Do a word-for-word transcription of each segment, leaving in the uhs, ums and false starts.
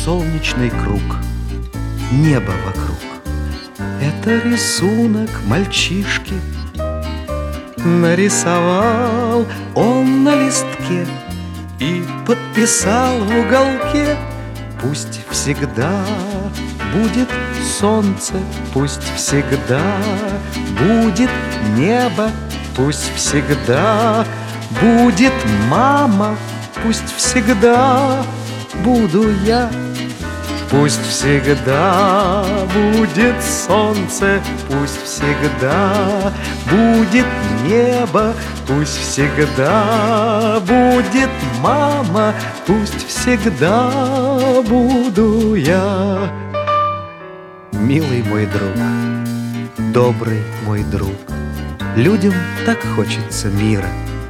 солнечный круг, небо вокруг. Это рисунок мальчишки. Нарисовал он на листке и подписал в уголке: пусть всегда будет солнце, пусть всегда будет небо, пусть всегда будет мама, пусть всегда буду я. Пусть всегда будет солнце, пусть всегда будет небо, пусть всегда будет мама, пусть всегда буду я. Милый мой друг, добрый мой друг, людям так хочется мира.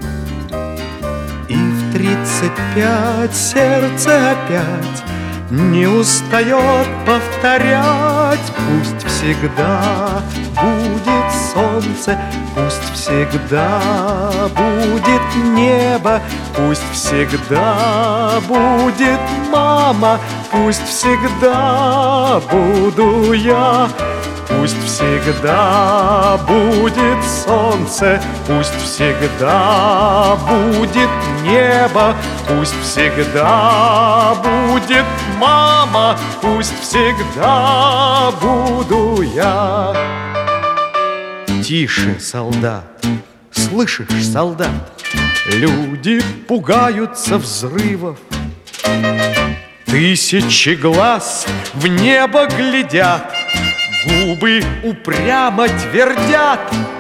И в тридцать пять сердце опять не устает повторять: пусть всегда будет солнце, пусть всегда будет небо, пусть всегда будет мама, пусть всегда буду я. Пусть всегда будет солнце, пусть всегда будет небо, пусть всегда будет мама, пусть всегда буду я. Тише, солдат, слышишь, солдат? Люди пугаются взрывов. Тысячи глаз в небо глядят, губы упрямо твердят: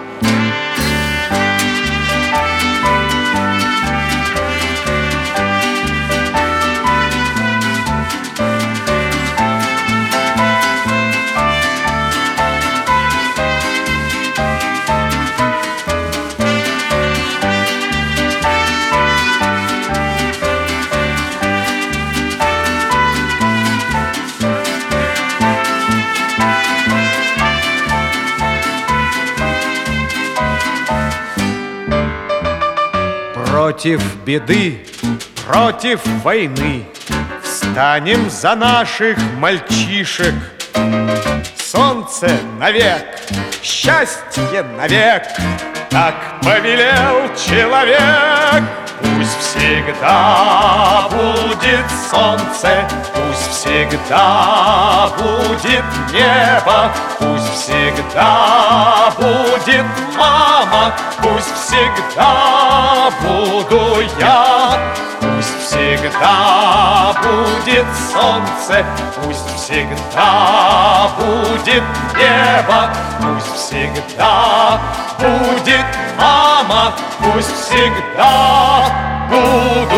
против беды, против войны встанем за наших мальчишек. Солнце навек, счастье навек, так повелел человек. Пусть всегда будет солнце, пусть всегда будет небо, пусть всегда будет мама, пусть всегда буду я. Пусть всегда будет солнце, пусть всегда будет небо, пусть всегда будет мама, пусть всегда буду